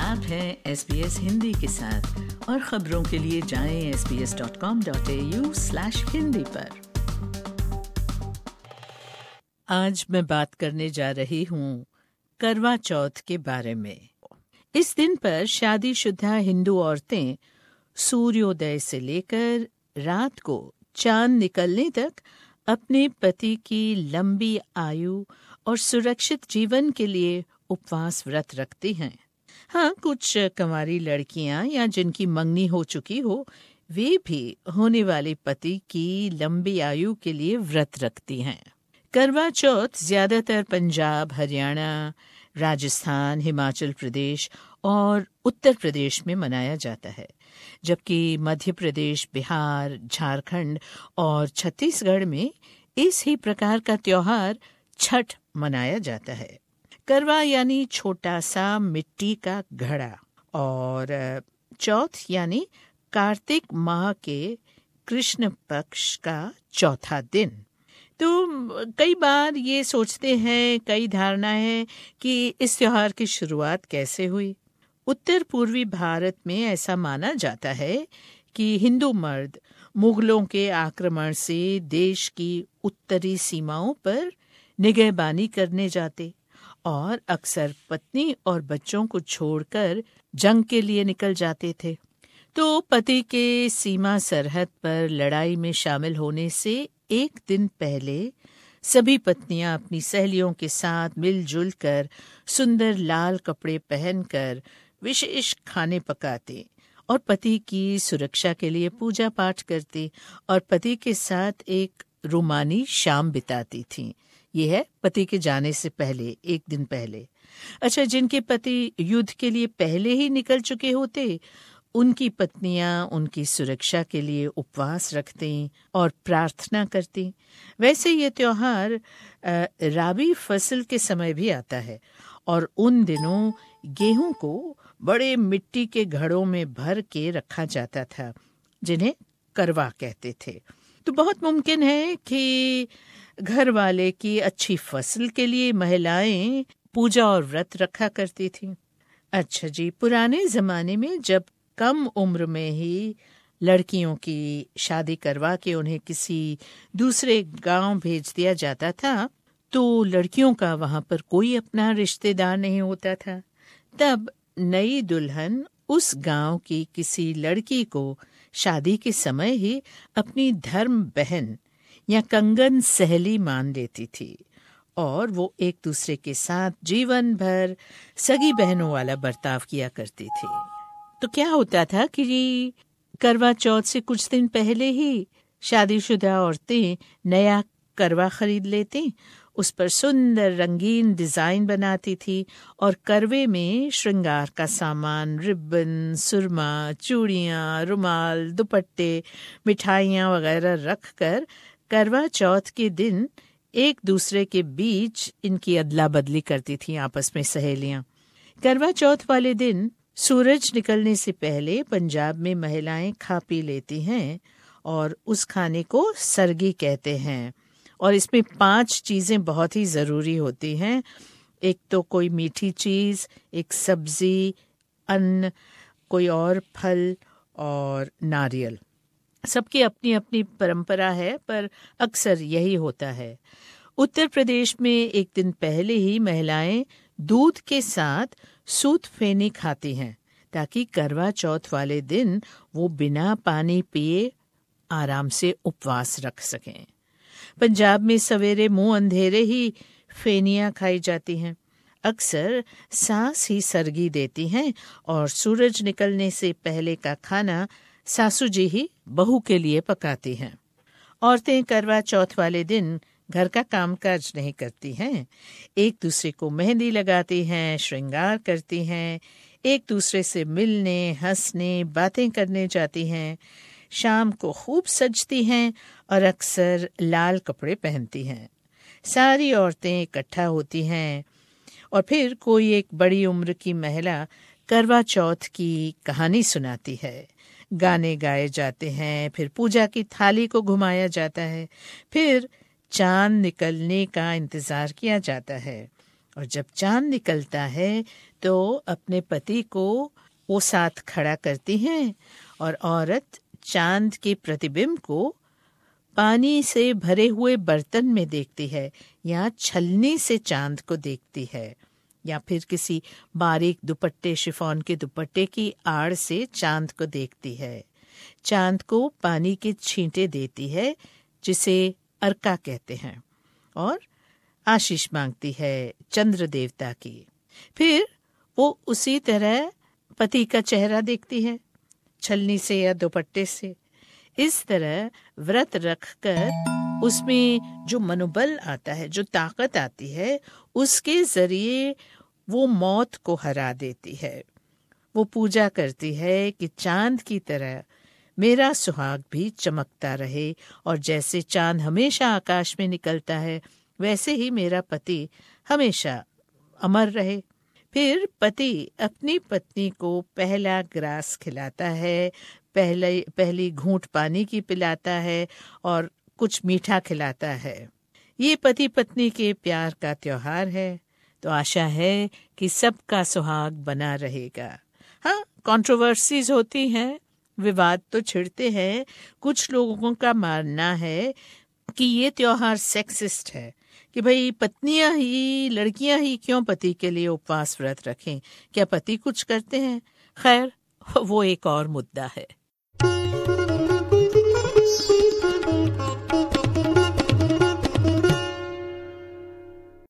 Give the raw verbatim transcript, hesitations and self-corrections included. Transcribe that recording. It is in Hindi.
आप हैं एस बी एस हिंदी के साथ और खबरों के लिए जाएं S B S dot com dot A U slash Hindi पर। आज मैं बात करने जा रही हूँ करवा चौथ के बारे में। इस दिन पर शादीशुदा हिंदू औरतें सूर्योदय से लेकर रात को चांद निकलने तक अपने पति की लंबी आयु और सुरक्षित जीवन के लिए उपवास व्रत रखती हैं। हाँ, कुछ कंवारी लड़कियां या जिनकी मंगनी हो चुकी हो, वे भी होने वाले पति की लंबी आयु के लिए व्रत रखती हैं। करवा चौथ ज्यादातर पंजाब, हरियाणा, राजस्थान, हिमाचल प्रदेश और उत्तर प्रदेश में मनाया जाता है, जबकि मध्य प्रदेश, बिहार, झारखंड और छत्तीसगढ़ में इस ही प्रकार का त्योहार छठ मनाया जाता है। करवा यानी छोटा सा मिट्टी का घड़ा और चौथ यानी कार्तिक माह के कृष्ण पक्ष का चौथा दिन। तो कई बार ये सोचते हैं, कई धारणा है कि इस त्योहार की शुरुआत कैसे हुई। उत्तर पूर्वी भारत में ऐसा माना जाता है कि हिंदू मर्द मुगलों के आक्रमण से देश की उत्तरी सीमाओं पर निगहबानी करने जाते और अक्सर पत्नी और बच्चों को छोड़कर जंग के लिए निकल जाते थे। तो पति के सीमा सरहद पर लड़ाई में शामिल होने से एक दिन पहले सभी पत्नियां अपनी सहेलियों के साथ मिलजुल कर सुंदर लाल कपड़े पहनकर विशेष खाने पकाते और पति की सुरक्षा के लिए पूजा पाठ करती और पति के साथ एक रूमानी शाम बिताती थीं। ये है पति के जाने से पहले, एक दिन पहले। अच्छा, जिनके पति युद्ध के लिए पहले ही निकल चुके होते, उनकी पत्नियां उनकी सुरक्षा के लिए उपवास रखती और प्रार्थना करती। वैसे ये त्योहार राबी फसल के समय भी आता है और उन दिनों गेहूं को बड़े मिट्टी के घड़ों में भर के रखा जाता था, जिन्हें करवा कहते थे। तो बहुत मुमकिन है कि घर वाले की अच्छी फसल के लिए महिलाएं पूजा और व्रत रखा करती थीं। अच्छा जी, पुराने जमाने में जब कम उम्र में ही लड़कियों की शादी करवा के उन्हें किसी दूसरे गांव भेज दिया जाता था, तो लड़कियों का वहां पर कोई अपना रिश्तेदार नहीं होता था। तब नई दुल्हन उस गांव की किसी लड़की को शादी के समय ही अपनी धर्म बहन या कंगन सहेली मान लेती थी और वो एक दूसरे के साथ जीवन भर सगी बहनों वाला बर्ताव किया करती थी। तो क्या होता था कि करवा चौथ से कुछ दिन पहले ही शादीशुदा औरतें नया करवा खरीद लेती, उस पर सुंदर रंगीन डिजाइन बनाती थी और करवे में श्रृंगार का सामान, रिबन, सुरमा, चूड़ियाँ, रुमाल, दुपट्टे, मिठाइयाँ वगैरह रखकर करवा चौथ के दिन एक दूसरे के बीच इनकी अदला बदली करती थी आपस में सहेलियां। करवा चौथ वाले दिन सूरज निकलने से पहले पंजाब में महिलाएं खा पी लेती हैं और उस खाने को सरगी कहते हैं और इसमें पांच चीजें बहुत ही जरूरी होती हैं। एक तो कोई मीठी चीज, एक सब्जी, अन्न, कोई और फल और नारियल। सबकी अपनी अपनी परंपरा है, पर अक्सर यही होता है। उत्तर प्रदेश में एक दिन पहले ही महिलाएं दूध के साथ सूत फेनी खाती हैं ताकि करवा चौथ वाले दिन वो बिना पानी पिए आराम से उपवास रख सकें। पंजाब में सवेरे मुंह अंधेरे ही फेनियां खाई जाती हैं। अक्सर सास ही सरगी देती हैं और सूरज निकलने से पहले का खाना सासू जी ही बहू के लिए पकाती हैं। औरतें करवा चौथ वाले दिन घर का कामकाज नहीं करती हैं, एक दूसरे को मेहंदी लगाती हैं, श्रृंगार करती हैं, एक दूसरे से मिलने, हंसने, बातें करने जाती हैं, शाम को खूब सजती हैं और अक्सर लाल कपड़े पहनती हैं। सारी औरतें इकट्ठा होती हैं और फिर कोई एक बड़ी उम्र की महिला करवा चौथ की कहानी सुनाती है। गाने गाए जाते हैं, फिर पूजा की थाली को घुमाया जाता है, फिर चांद निकलने का इंतजार किया जाता है और जब चांद निकलता है तो अपने पति को वो साथ खड़ा करती हैं और औरत चांद के प्रतिबिंब को पानी से भरे हुए बर्तन में देखती है या छलनी से चांद को देखती है या फिर किसी बारीक दुपट्टे शिफॉन के दुपट्टे की आड़ से चांद को देखती है। चांद को पानी के छींटे देती है जिसे अर्का कहते हैं और आशीष मांगती है चंद्र देवता की। फिर वो उसी तरह पति का चेहरा देखती है छलनी से या दुपट्टे से। इस तरह व्रत रखकर उसमें जो मनोबल आता है, जो ताकत आती है, उसके जरिए वो मौत को हरा देती है। वो पूजा करती है कि चांद की तरह मेरा सुहाग भी चमकता रहे और जैसे चांद हमेशा आकाश में निकलता है वैसे ही मेरा पति हमेशा अमर रहे। फिर पति अपनी पत्नी को पहला ग्रास खिलाता है, पहले पहली घूंट पानी की पिलाता है और कुछ मीठा खिलाता है। ये पति पत्नी के प्यार का त्योहार है, तो आशा है कि सबका सुहाग बना रहेगा। हाँ, कंट्रोवर्सीज होती हैं, विवाद तो छिड़ते हैं। कुछ लोगों का मानना है कि ये त्योहार सेक्सिस्ट है कि भाई पत्नियां ही, लड़कियां ही क्यों पति के लिए उपवास व्रत रखें, क्या पति कुछ करते हैं? खैर, वो एक और मुद्दा है।